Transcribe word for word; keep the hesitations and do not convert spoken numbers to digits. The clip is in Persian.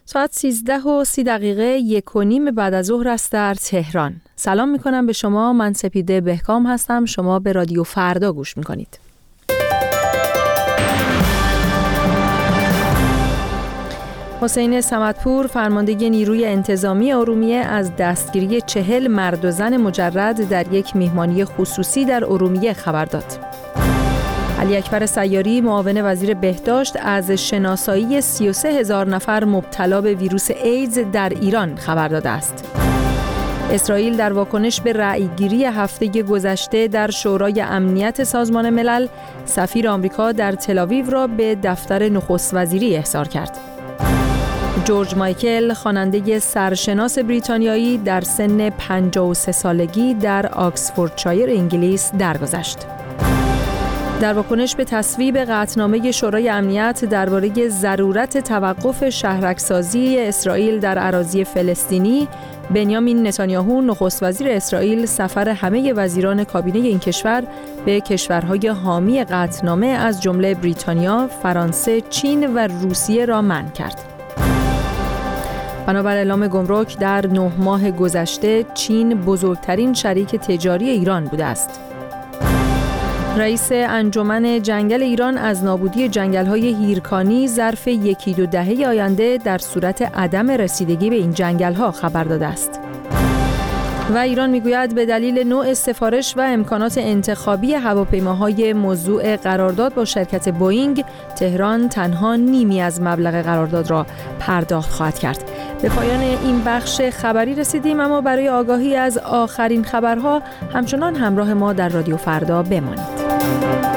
ساعت سیزده و سی دقیقه یک و نیم بعد از ظهر است در تهران. سلام میکنم به شما. من سپیده بهکام هستم. شما به رادیو فردا گوش میکنید. حسین صمدپور فرمانده نیروی انتظامی ارومیه از دستگیری چهل مرد و زن مجرد در یک میهمانی خصوصی در ارومیه خبر داد. علی اکبر سیاری معاون وزیر بهداشت از شناسایی سی و سه هزار نفر مبتلا به ویروس ایدز در ایران خبر داده است. اسرائیل در واکنش به رأیگیری هفته گذشته در شورای امنیت سازمان ملل سفیر آمریکا در تل‌آویو را به دفتر نخست وزیری احضار کرد. جورج مایکل خواننده سرشناس بریتانیایی در سن پنجاه و سه سالگی در آکسفوردشایر انگلیس درگذشت. در واکنش به تصویب قطعنامه شورای امنیت درباره ضرورت توقف شهرک‌سازی اسرائیل در اراضی فلسطینی، بنیامین نتانیاهو نخست وزیر اسرائیل سفر همه وزیران کابینه این کشور به کشورهای حامی قطعنامه از جمله بریتانیا، فرانسه، چین و روسیه را منع کرد. بنابر اعلام گمرک در نه ماه گذشته چین بزرگترین شریک تجاری ایران بوده است. رئیس انجمن جنگل ایران از نابودی جنگل‌های هیرکانی ظرف یکی دو دهه آینده در صورت عدم رسیدگی به این جنگل‌ها خبر داده است. و ایران میگوید به دلیل نوع سفارش و امکانات انتخابی هواپیماهای موضوع قرارداد با شرکت بوئینگ، تهران تنها نیمی از مبلغ قرارداد را پرداخت خواهد کرد. به پایان این بخش خبری رسیدیم، اما برای آگاهی از آخرین خبرها همچنان همراه ما در رادیو فردا بمانید.